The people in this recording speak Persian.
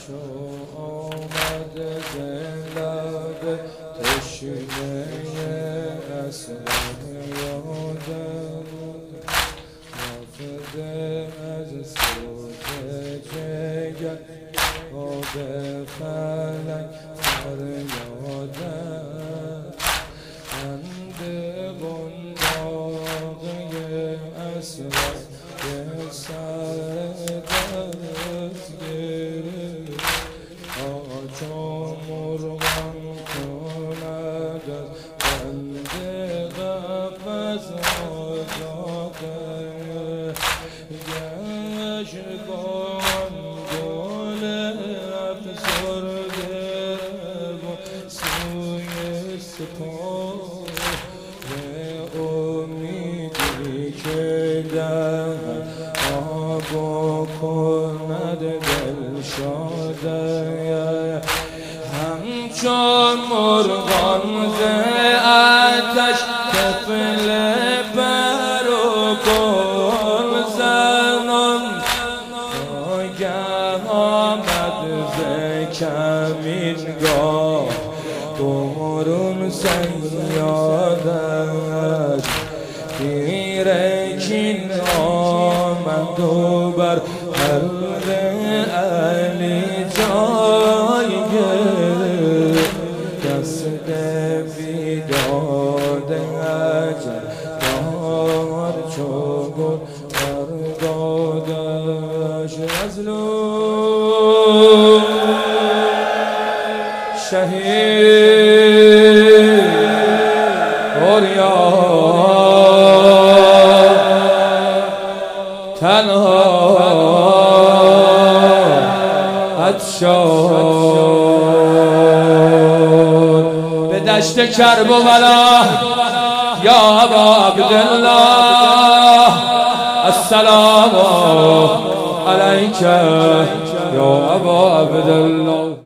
چو آمد دلب تشنه اسرار یادم رفته از صوت جگر آب فلک فریادم بند قنداقی اسرار به سر دست گرفت چو مرغان کند از بند قفس آزاده گشتگان گل افسرده و سوی سپاه امیدی که در آب کند دل شاده همچون مرغان ز آتش طفل پر و گل زنان ناگه آمد ز کمینگاه برون صیادش تیر کین آمد و بر حلق علی جای گرفت دست بیداد اجل دار چو گل بردادش مظلوم شهید تنها شد به دشت کربلا یا ابا عبدالله السلام علیک یا ابا عبدالله.